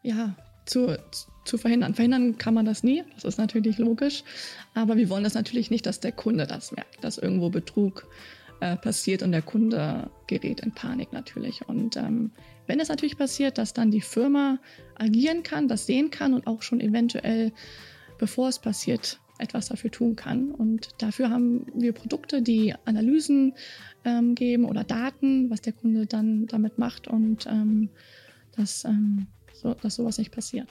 ja, zu verhindern. Verhindern kann man das nie, das ist natürlich logisch, aber wir wollen das natürlich nicht, dass der Kunde das merkt, dass irgendwo Betrug passiert und der Kunde gerät in Panik natürlich. Und wenn es natürlich passiert, dass dann die Firma agieren kann, das sehen kann und auch schon eventuell, bevor es passiert, etwas dafür tun kann. Und dafür haben wir Produkte, die Analysen geben oder Daten, was der Kunde dann damit macht und dass sowas nicht passiert.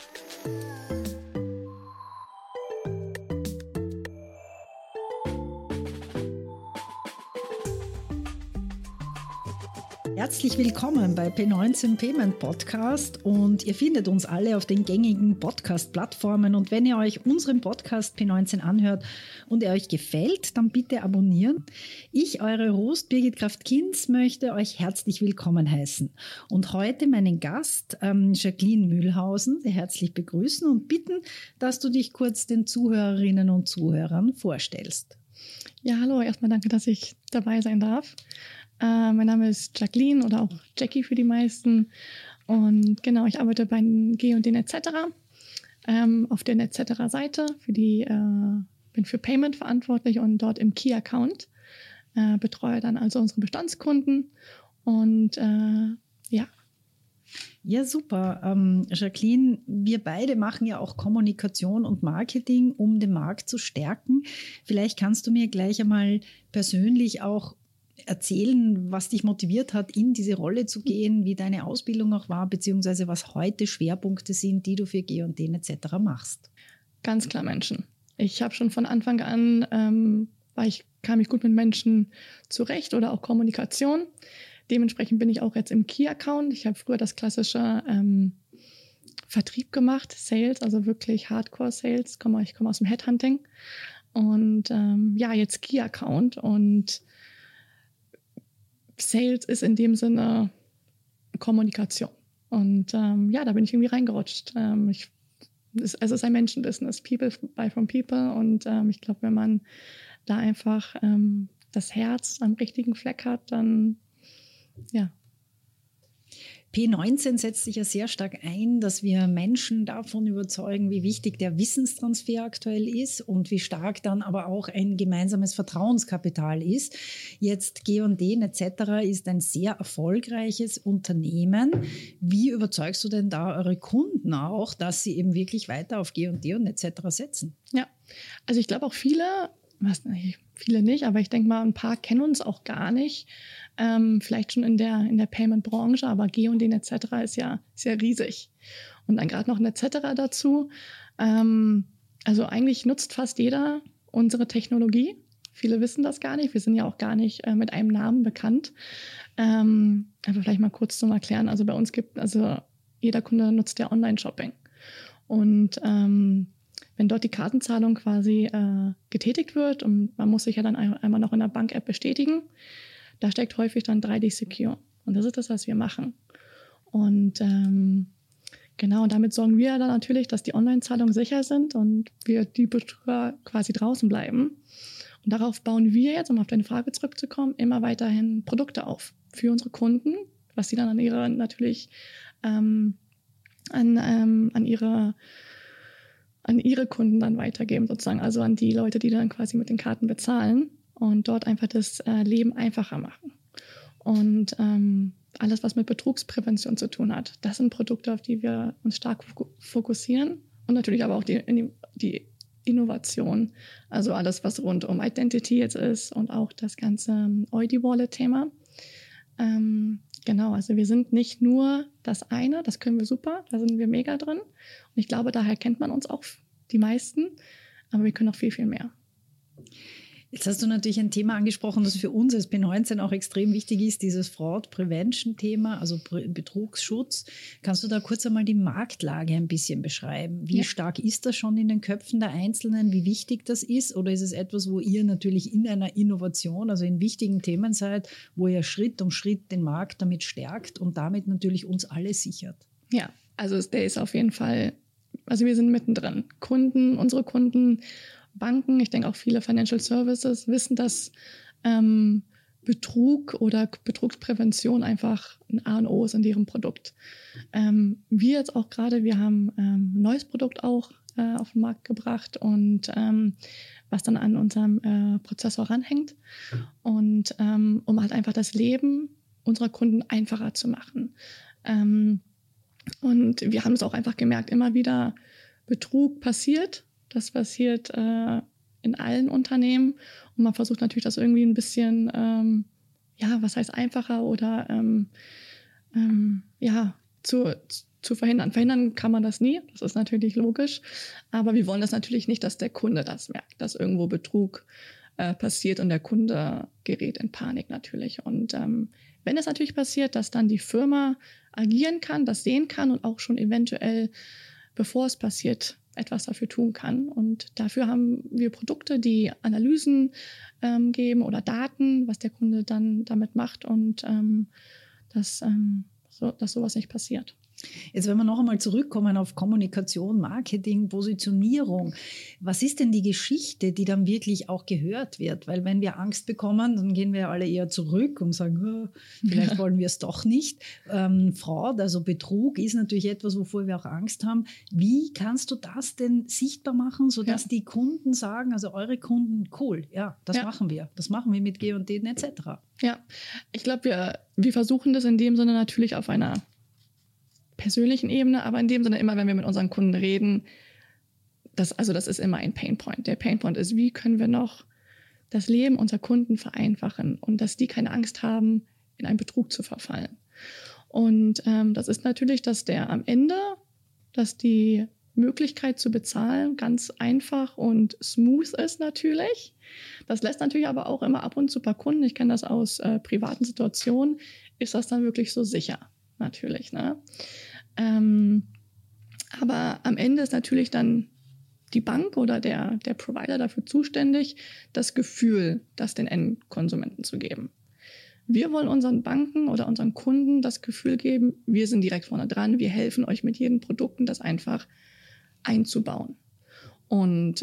Herzlich willkommen bei P19 Payment Podcast und ihr findet uns alle auf den gängigen Podcast-Plattformen und wenn ihr euch unseren Podcast P19 anhört und er euch gefällt, dann bitte abonnieren. Ich, eure Host Birgit Kraft-Kinz, möchte euch herzlich willkommen heißen und heute meinen Gast Jacqueline Mühlhausen sehr herzlich begrüßen und bitten, dass du dich kurz den Zuhörerinnen und Zuhörern vorstellst. Ja, hallo, erstmal danke, dass ich dabei sein darf. Mein Name ist Jacqueline oder auch Jackie für die meisten. Und genau, ich arbeite bei G&D etc. Auf der etc-Seite. Bin für Payment verantwortlich und dort im Key-Account. Betreue dann also unsere Bestandskunden. Und ja. Ja, super. Jacqueline, wir beide machen ja auch Kommunikation und Marketing, um den Markt zu stärken. Vielleicht kannst du mir gleich einmal persönlich auch erzählen, was dich motiviert hat, in diese Rolle zu gehen, wie deine Ausbildung auch war, beziehungsweise was heute Schwerpunkte sind, die du für G&D etc. machst. Ganz klar Menschen. Ich habe schon von Anfang an, kam ich gut mit Menschen zurecht oder auch Kommunikation. Dementsprechend bin ich auch jetzt im Key-Account. Ich habe früher das klassische Vertrieb gemacht, Sales, also wirklich Hardcore-Sales. Ich komme aus dem Headhunting. Und jetzt Key-Account und Sales ist in dem Sinne Kommunikation. Und da bin ich irgendwie reingerutscht. Es ist ein Menschenbusiness, People buy from People. Und ich glaube, wenn man da einfach das Herz am richtigen Fleck hat, dann ja. P19 setzt sich ja sehr stark ein, dass wir Menschen davon überzeugen, wie wichtig der Wissenstransfer aktuell ist und wie stark dann aber auch ein gemeinsames Vertrauenskapital ist. Jetzt G&D etc. ist ein sehr erfolgreiches Unternehmen. Wie überzeugst du denn da eure Kunden auch, dass sie eben wirklich weiter auf G&D und etc. setzen? Ja, also ich glaube auch viele nicht, aber ich denke mal, ein paar kennen uns auch gar nicht. Vielleicht schon in der Payment-Branche, aber G&D etc. ist ja riesig. Und dann gerade noch ein etc. dazu. Also eigentlich nutzt fast jeder unsere Technologie. Viele wissen das gar nicht. Wir sind ja auch gar nicht mit einem Namen bekannt. Aber vielleicht mal kurz zum Erklären. Also bei uns jeder Kunde nutzt ja Online-Shopping. Und wenn dort die Kartenzahlung quasi getätigt wird und man muss sich ja dann einmal noch in der Bank-App bestätigen, da steckt häufig dann 3D Secure. Und das ist das, was wir machen. Und genau, und damit sorgen wir dann natürlich, dass die Online-Zahlungen sicher sind und wir die Betrüger quasi draußen bleiben. Und darauf bauen wir jetzt, um auf deine Frage zurückzukommen, immer weiterhin Produkte auf für unsere Kunden, was sie dann an ihre Kunden dann weitergeben sozusagen, also an die Leute, die dann quasi mit den Karten bezahlen und dort einfach das Leben einfacher machen. Und alles, was mit Betrugsprävention zu tun hat, das sind Produkte, auf die wir uns stark fokussieren und natürlich aber auch die Innovation, also alles, was rund um Identity jetzt ist und auch das ganze Eudi-Wallet-Thema. Genau, also wir sind nicht nur das eine, das können wir super, da sind wir mega drin. Und ich glaube, daher kennt man uns auch die meisten, aber wir können noch viel, viel mehr. Jetzt hast du natürlich ein Thema angesprochen, das für uns als P19 auch extrem wichtig ist, dieses Fraud-Prevention-Thema, also Betrugsschutz. Kannst du da kurz einmal die Marktlage ein bisschen beschreiben? Wie stark ist das schon in den Köpfen der Einzelnen? Wie wichtig das ist? Oder ist es etwas, wo ihr natürlich in einer Innovation, also in wichtigen Themen seid, wo ihr Schritt um Schritt den Markt damit stärkt und damit natürlich uns alle sichert? Ja, also der ist auf jeden Fall, also wir sind mittendrin. Unsere Kunden, Banken, ich denke auch viele Financial Services wissen, dass Betrug oder Betrugsprävention einfach ein A und O ist in ihrem Produkt. Wir jetzt auch gerade, wir haben ein neues Produkt auch auf den Markt gebracht und was dann an unserem Prozessor ranhängt und um halt einfach das Leben unserer Kunden einfacher zu machen. Und wir haben es auch einfach gemerkt, immer wieder Betrug passiert. Das passiert in allen Unternehmen. Und man versucht natürlich das irgendwie ein bisschen, was heißt einfacher oder zu verhindern. Verhindern kann man das nie, das ist natürlich logisch. Aber wir wollen das natürlich nicht, dass der Kunde das merkt, dass irgendwo Betrug passiert und der Kunde gerät in Panik natürlich. Und wenn es natürlich passiert, dass dann die Firma agieren kann, das sehen kann und auch schon eventuell, bevor es passiert, etwas dafür tun kann. Und dafür haben wir Produkte, die Analysen geben oder Daten, was der Kunde dann damit macht und dass sowas nicht passiert. Jetzt, wenn wir noch einmal zurückkommen auf Kommunikation, Marketing, Positionierung, was ist denn die Geschichte, die dann wirklich auch gehört wird? Weil wenn wir Angst bekommen, dann gehen wir alle eher zurück und sagen, vielleicht wollen wir es doch nicht. Fraud, also Betrug, ist natürlich etwas, wovor wir auch Angst haben. Wie kannst du das denn sichtbar machen, sodass die Kunden sagen, also eure Kunden, cool, das machen wir. Das machen wir mit G&D etc. Ja, ich glaube, wir versuchen das in dem Sinne natürlich auf einer persönlichen Ebene, aber in dem Sinne immer, wenn wir mit unseren Kunden reden, das ist immer ein Painpoint. Der Painpoint ist, wie können wir noch das Leben unserer Kunden vereinfachen und dass die keine Angst haben, in einen Betrug zu verfallen. Und das ist natürlich, dass die Möglichkeit zu bezahlen ganz einfach und smooth ist natürlich. Das lässt natürlich aber auch immer ab und zu ein paar Kunden, ich kenne das aus privaten Situationen, ist das dann wirklich so sicher, natürlich, ne? Aber am Ende ist natürlich dann die Bank oder der Provider dafür zuständig, das Gefühl, das den Endkonsumenten zu geben. Wir wollen unseren Banken oder unseren Kunden das Gefühl geben, wir sind direkt vorne dran, wir helfen euch mit jedem Produkten, das einfach einzubauen. Und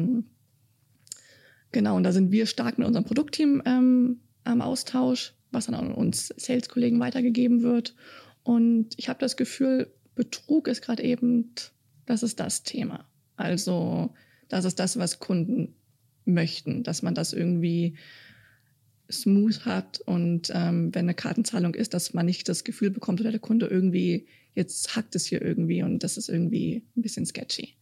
genau, und da sind wir stark mit unserem Produktteam am Austausch, was dann an uns Sales-Kollegen weitergegeben wird. Und ich habe das Gefühl, Betrug ist gerade eben, das ist das Thema. Also das ist das, was Kunden möchten, dass man das irgendwie smooth hat und wenn eine Kartenzahlung ist, dass man nicht das Gefühl bekommt oder der Kunde irgendwie, jetzt hackt es hier irgendwie und das ist irgendwie ein bisschen sketchy.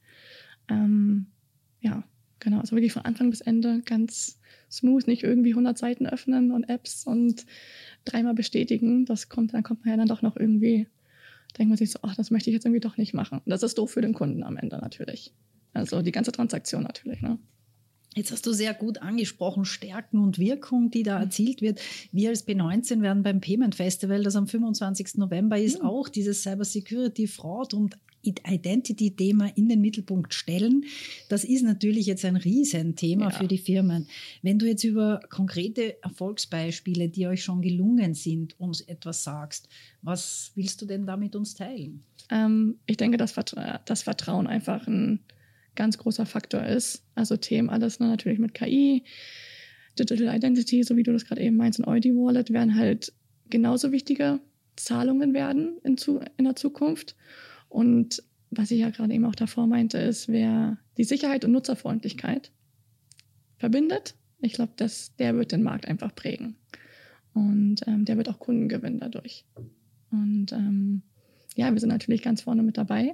Genau, also wirklich von Anfang bis Ende ganz smooth, nicht irgendwie 100 Seiten öffnen und Apps und dreimal bestätigen. Dann kommt man ja dann doch noch irgendwie, denkt man sich so, das möchte ich jetzt irgendwie doch nicht machen. Und das ist doof für den Kunden am Ende natürlich. Also die ganze Transaktion natürlich, ne? Jetzt hast du sehr gut angesprochen, Stärken und Wirkung, die da erzielt wird. Wir als P19 werden beim Payment Festival, das am 25. November ist, auch dieses Cybersecurity, Fraud und Identity-Thema in den Mittelpunkt stellen. Das ist natürlich jetzt ein Riesenthema für die Firmen. Wenn du jetzt über konkrete Erfolgsbeispiele, die euch schon gelungen sind, uns etwas sagst, was willst du denn da mit uns teilen? Ich denke, dass das Vertrauen einfach ein ganz großer Faktor ist. Also Themen alles natürlich mit KI, Digital Identity, so wie du das gerade eben meinst, und ID-Wallet werden halt genauso wichtige Zahlungen werden in der Zukunft. Und was ich ja gerade eben auch davor meinte, ist, wer die Sicherheit und Nutzerfreundlichkeit verbindet, ich glaube, der wird den Markt einfach prägen. Und der wird auch Kunden gewinnen dadurch. Und wir sind natürlich ganz vorne mit dabei.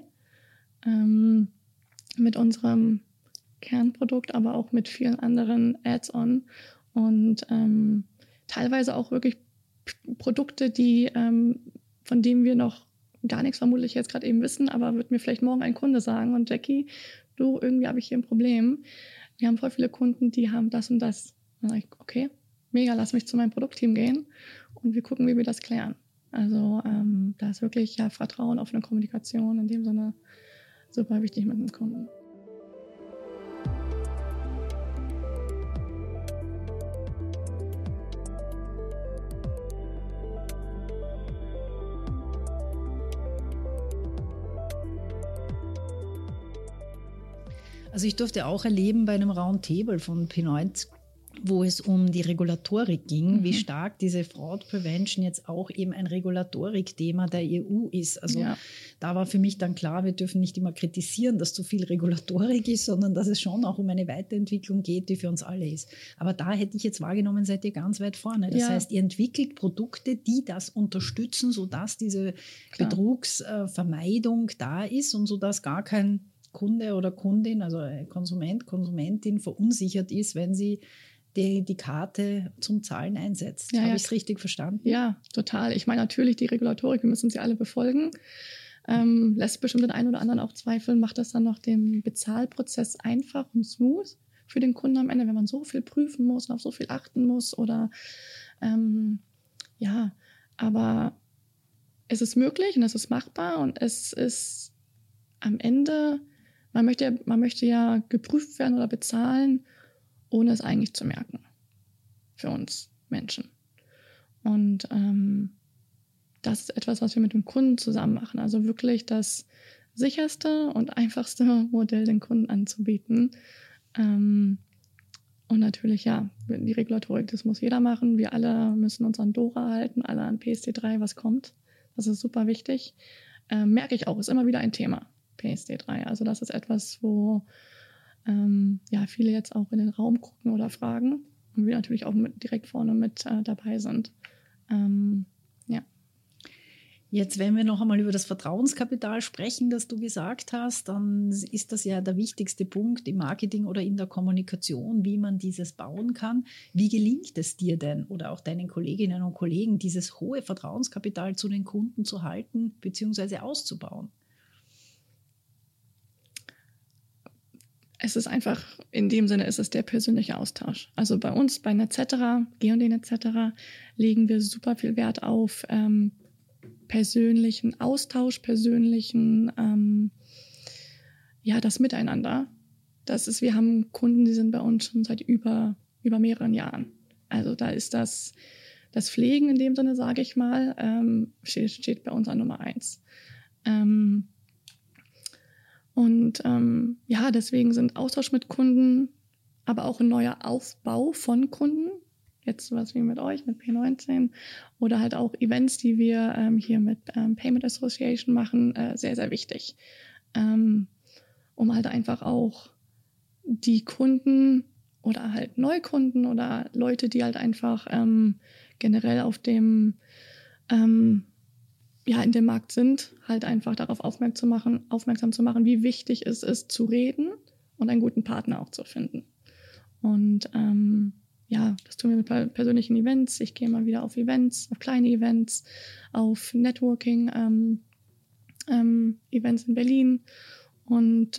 Mit unserem Kernprodukt, aber auch mit vielen anderen Add-on und teilweise auch wirklich Produkte, von denen wir noch gar nichts vermutlich jetzt gerade eben wissen, aber wird mir vielleicht morgen ein Kunde sagen und Jackie, du, irgendwie habe ich hier ein Problem. Wir haben voll viele Kunden, die haben das und das. Dann sage ich, okay, mega, lass mich zu meinem Produktteam gehen und wir gucken, wie wir das klären. Also da ist wirklich Vertrauen, offene Kommunikation in dem Sinne super wichtig mit dem Kunden. Also ich durfte auch erleben bei einem Roundtable von P19, wo es um die Regulatorik ging, wie stark diese Fraud Prevention jetzt auch eben ein Regulatorik-Thema der EU ist. Also da war für mich dann klar, wir dürfen nicht immer kritisieren, dass zu viel Regulatorik ist, sondern dass es schon auch um eine Weiterentwicklung geht, die für uns alle ist. Aber da hätte ich jetzt wahrgenommen, seid ihr ganz weit vorne. Das heißt, ihr entwickelt Produkte, die das unterstützen, sodass diese Betrugsvermeidung da ist und sodass gar kein Kunde oder Kundin, also Konsument, Konsumentin verunsichert ist, wenn sie die Karte zum Zahlen einsetzt. Habe ich es richtig verstanden? Ja, total. Ich meine natürlich die Regulatorik, wir müssen sie alle befolgen. Lässt bestimmt den einen oder anderen auch zweifeln, macht das dann noch den Bezahlprozess einfach und smooth für den Kunden am Ende, wenn man so viel prüfen muss und auf so viel achten muss oder aber es ist möglich und es ist machbar und es ist am Ende, man möchte ja geprüft werden oder bezahlen, ohne es eigentlich zu merken. Für uns Menschen. Und das ist etwas, was wir mit dem Kunden zusammen machen. Also wirklich das sicherste und einfachste Modell den Kunden anzubieten. Und natürlich, die Regulatorik, das muss jeder machen. Wir alle müssen uns an DORA halten, alle an PSD3, was kommt. Das ist super wichtig. Merke ich auch, ist immer wieder ein Thema, PSD3. Also das ist etwas, wo viele jetzt auch in den Raum gucken oder fragen und wir natürlich auch direkt vorne mit dabei sind. Jetzt, wenn wir noch einmal über das Vertrauenskapital sprechen, das du gesagt hast, dann ist das ja der wichtigste Punkt im Marketing oder in der Kommunikation, wie man dieses bauen kann. Wie gelingt es dir denn oder auch deinen Kolleginnen und Kollegen, dieses hohe Vertrauenskapital zu den Kunden zu halten bzw. auszubauen? Es ist einfach, in dem Sinne ist es der persönliche Austausch. Also bei uns, bei Netzetera, G&D Netzetera, legen wir super viel Wert auf persönlichen Austausch, das Miteinander. Wir haben Kunden, die sind bei uns schon seit über mehreren Jahren. Also da ist das Pflegen in dem Sinne, sage ich mal, steht bei uns an Nummer 1. Deswegen sind Austausch mit Kunden, aber auch ein neuer Aufbau von Kunden, jetzt sowas wie mit euch, mit P19 oder halt auch Events, die wir hier mit Payment Association machen, sehr, sehr wichtig. Um halt einfach auch die Kunden oder halt Neukunden oder Leute, die halt einfach generell auf dem in dem Markt sind, halt einfach darauf aufmerksam zu machen, wie wichtig es ist, zu reden und einen guten Partner auch zu finden. Und das tun wir mit persönlichen Events. Ich gehe mal wieder auf Events, auf kleine Events, auf Networking, Events in Berlin und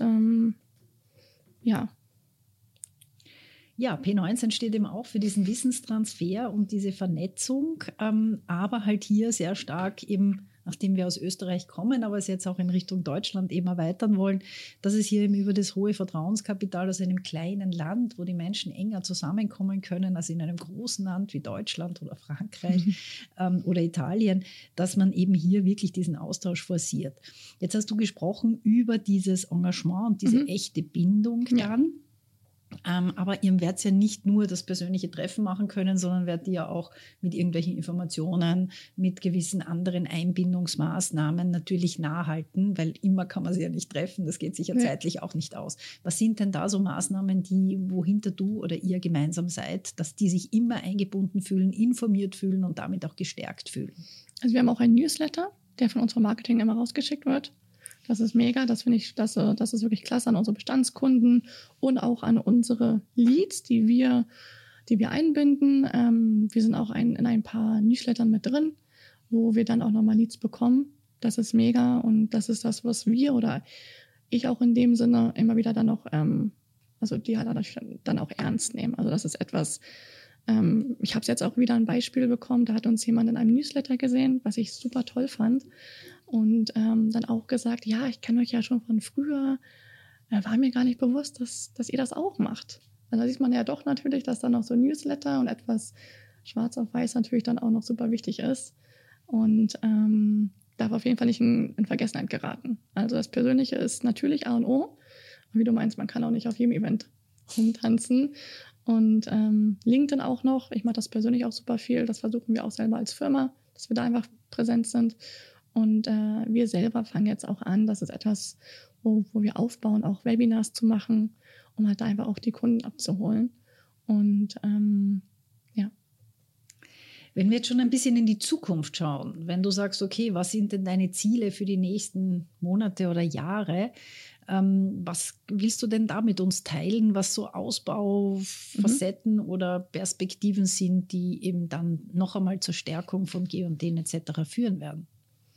Ja, P19 steht eben auch für diesen Wissenstransfer und diese Vernetzung, aber halt hier sehr stark eben, nachdem wir aus Österreich kommen, aber es jetzt auch in Richtung Deutschland eben erweitern wollen, dass es hier eben über das hohe Vertrauenskapital aus einem kleinen Land, wo die Menschen enger zusammenkommen können, als in einem großen Land wie Deutschland oder Frankreich oder Italien, dass man eben hier wirklich diesen Austausch forciert. Jetzt hast du gesprochen über dieses Engagement und diese echte Bindung dann. Aber ihr werdet ja nicht nur das persönliche Treffen machen können, sondern werdet ihr auch mit irgendwelchen Informationen, mit gewissen anderen Einbindungsmaßnahmen natürlich nachhalten, weil immer kann man sie ja nicht treffen, das geht sich ja zeitlich auch nicht aus. Was sind denn da so Maßnahmen, wohinter du oder ihr gemeinsam seid, dass die sich immer eingebunden fühlen, informiert fühlen und damit auch gestärkt fühlen? Also wir haben auch einen Newsletter, der von unserem Marketing immer rausgeschickt wird. Das ist mega, das finde ich, das ist wirklich klasse an unsere Bestandskunden und auch an unsere Leads, die wir einbinden. Wir sind auch in ein paar Newslettern mit drin, wo wir dann auch nochmal Leads bekommen. Das ist mega und das ist das, was wir oder ich auch in dem Sinne immer wieder dann auch, die halt dann auch ernst nehmen. Also das ist etwas, ich habe es jetzt auch wieder ein Beispiel bekommen, da hat uns jemand in einem Newsletter gesehen, was ich super toll fand. Und dann auch gesagt, ja, ich kenne euch ja schon von früher, war mir gar nicht bewusst, dass ihr das auch macht. Also da sieht man ja doch natürlich, dass dann noch so Newsletter und etwas schwarz auf weiß natürlich dann auch noch super wichtig ist und darf auf jeden Fall nicht in Vergessenheit geraten. Also das Persönliche ist natürlich A und O. Und wie du meinst, man kann auch nicht auf jedem Event rumtanzen Und LinkedIn auch noch. Ich mache das persönlich auch super viel. Das versuchen wir auch selber als Firma, dass wir da einfach präsent sind. Und wir selber fangen jetzt auch an. Das ist etwas, wo wir aufbauen, auch Webinars zu machen, um halt einfach auch die Kunden abzuholen. Und ja. Wenn wir jetzt schon ein bisschen in die Zukunft schauen, wenn du sagst, okay, was sind denn deine Ziele für die nächsten Monate oder Jahre? Was willst du denn da mit uns teilen, was so Ausbaufacetten oder Perspektiven sind, die eben dann noch einmal zur Stärkung von G&D etc. führen werden?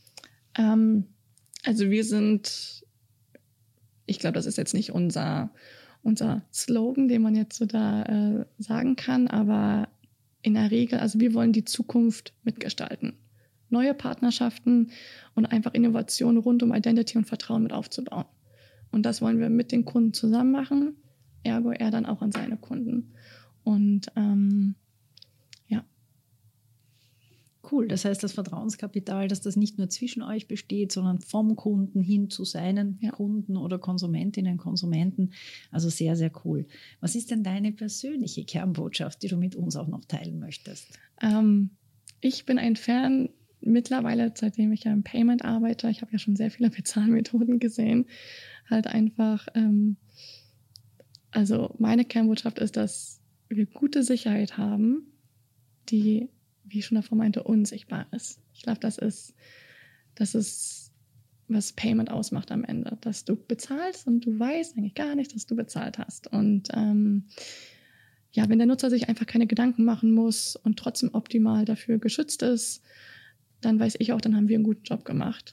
Also wir sind, ich glaube, das ist jetzt nicht unser Slogan, den man jetzt so da sagen kann, aber in der Regel, also wir wollen die Zukunft mitgestalten. Neue Partnerschaften und einfach Innovationen rund um Identity und Vertrauen mit aufzubauen. Und das wollen wir mit den Kunden zusammen machen, ergo er dann auch an seine Kunden. Und ja. Cool, das heißt, das Vertrauenskapital, dass das nicht nur zwischen euch besteht, sondern vom Kunden hin zu seinen Kunden oder Konsumentinnen, Konsumenten. Also sehr, sehr cool. Was ist denn deine persönliche Kernbotschaft, die du mit uns auch noch teilen möchtest? Ich bin ein Fan mittlerweile, seitdem ich ja im Payment arbeite, ich habe ja schon sehr viele Bezahlmethoden gesehen, halt einfach, also meine Kernbotschaft ist, dass wir gute Sicherheit haben, die, wie ich schon davor meinte, unsichtbar ist. Ich glaube, das ist, was Payment ausmacht am Ende, dass du bezahlst und du weißt eigentlich gar nicht, dass du bezahlt hast. Und ja, wenn der Nutzer sich einfach keine Gedanken machen muss und trotzdem optimal dafür geschützt ist, dann weiß ich auch, dann haben wir einen guten Job gemacht.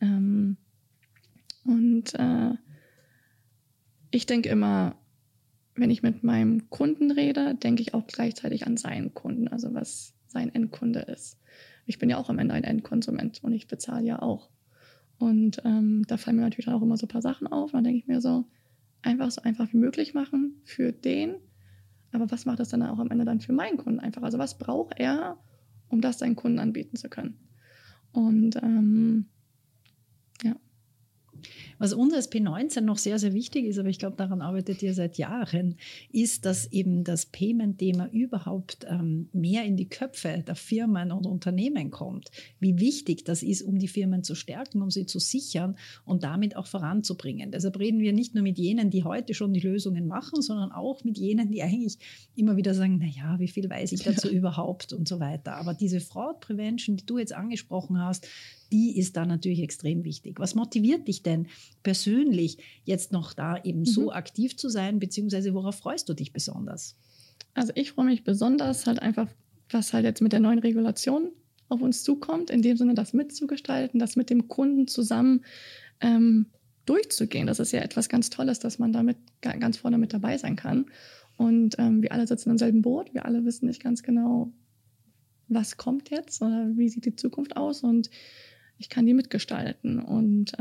Ich denke immer, wenn ich mit meinem Kunden rede, denke ich auch gleichzeitig an seinen Kunden, also was sein Endkunde ist. Ich bin ja auch am Ende ein Endkonsument und ich bezahle ja auch. Und da fallen mir natürlich auch immer so ein paar Sachen auf. Und dann denke ich mir so einfach wie möglich machen für den. Aber was macht das dann auch am Ende dann für meinen Kunden einfach? Also was braucht er, um das seinen Kunden anbieten zu können? Und ja. Was uns als P19 noch sehr, sehr wichtig ist, aber ich glaube, daran arbeitet ihr seit Jahren, ist, dass eben das Payment-Thema überhaupt mehr in die Köpfe der Firmen und Unternehmen kommt. Wie wichtig das ist, um die Firmen zu stärken, um sie zu sichern und damit auch voranzubringen. Deshalb reden wir nicht nur mit jenen, die heute schon die Lösungen machen, sondern auch mit jenen, die eigentlich immer wieder sagen, naja, wie viel weiß ich dazu überhaupt und so weiter. Aber diese Fraud Prevention, die du jetzt angesprochen hast, die ist da natürlich extrem wichtig. Was motiviert dich denn persönlich jetzt noch da eben so aktiv zu sein, beziehungsweise worauf freust du dich besonders? Also ich freue mich besonders halt einfach, was halt jetzt mit der neuen Regulation auf uns zukommt, in dem Sinne das mitzugestalten, das mit dem Kunden zusammen durchzugehen. Das ist ja etwas ganz Tolles, dass man damit ganz vorne mit dabei sein kann. Und wir alle sitzen im selben Boot, wir alle wissen nicht ganz genau, was kommt jetzt oder wie sieht die Zukunft aus, und ich kann die mitgestalten. Und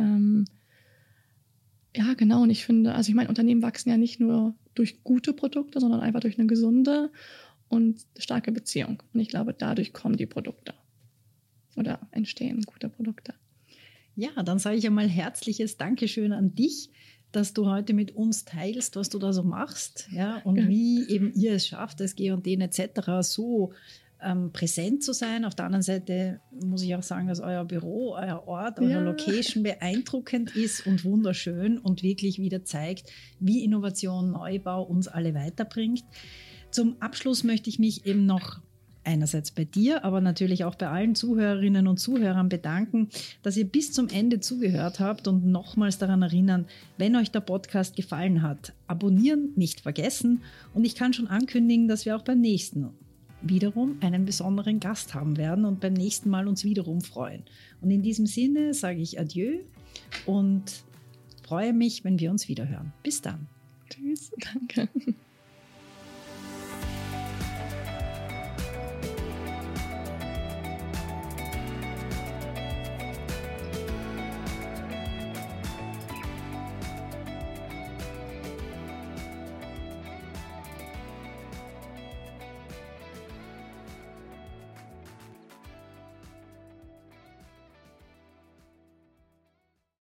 ja, genau. Und ich finde, also ich meine, Unternehmen wachsen ja nicht nur durch gute Produkte, sondern einfach durch eine gesunde und starke Beziehung. Und ich glaube, dadurch kommen die Produkte oder entstehen gute Produkte. Ja, dann sage ich einmal herzliches Dankeschön an dich, dass du heute mit uns teilst, was du da so machst, ja, und wie eben ihr es schafft, als G&D etc. so präsent zu sein. Auf der anderen Seite muss ich auch sagen, dass euer Büro, euer Ort, eure Location beeindruckend ist und wunderschön und wirklich wieder zeigt, wie Innovation, Neubau uns alle weiterbringt. Zum Abschluss möchte ich mich eben noch einerseits bei dir, aber natürlich auch bei allen Zuhörerinnen und Zuhörern bedanken, dass ihr bis zum Ende zugehört habt, und nochmals daran erinnern, wenn euch der Podcast gefallen hat, abonnieren nicht vergessen, und ich kann schon ankündigen, dass wir auch beim nächsten wiederum einen besonderen Gast haben werden und beim nächsten Mal uns wiederum freuen. Und in diesem Sinne sage ich Adieu und freue mich, wenn wir uns wiederhören. Bis dann. Tschüss, danke.